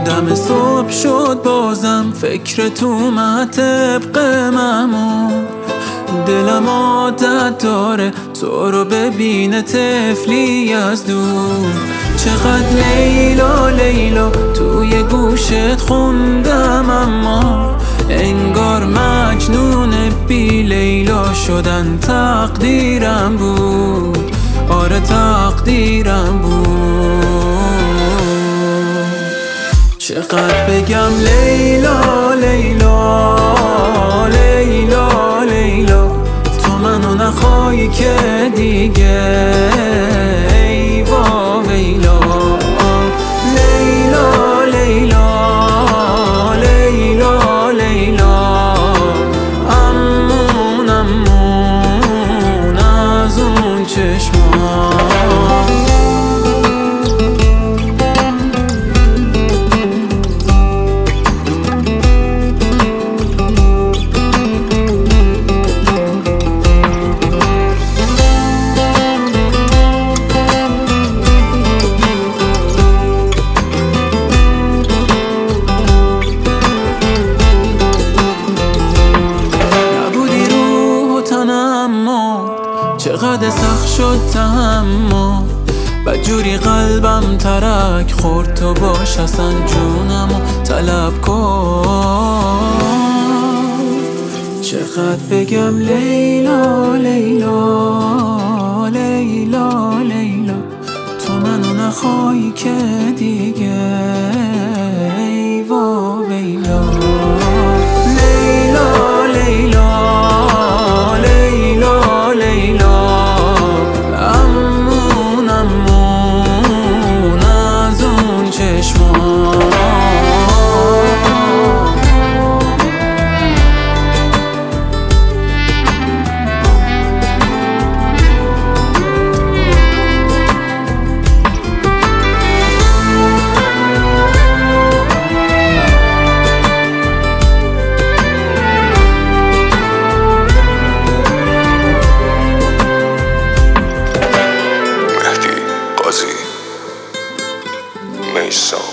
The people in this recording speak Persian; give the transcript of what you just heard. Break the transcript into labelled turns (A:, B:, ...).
A: دم صبح شد بازم فکرت اومد طبق معمول. دلم عادت داره تو رو ببینه طفلی از دور. چقدر لیلا لیلا توی گوشت خوندم، اما انگار مجنون بی لیلا شدن تقدیرم بود. آره تقدیرم بود. چقدر بگم لیلا لیلا لیلا لیلا، تو منو نخوای که دیگه ای وا ویلا. لیلا لیلا لیلا لیلا، امون امون از اون چشمان. چقدر سخت شد تحمل، بدجوری قلبم ترک خورد. تو باش اصلا جونمو طلب کن. چقدر بگم لیلا لیلا لیلا لیلا، تو منو نخوای که دیگه ای وا ویلا. لیلا لیلا لیلا لیلا، امون امون از اون چشمان.
B: Mason.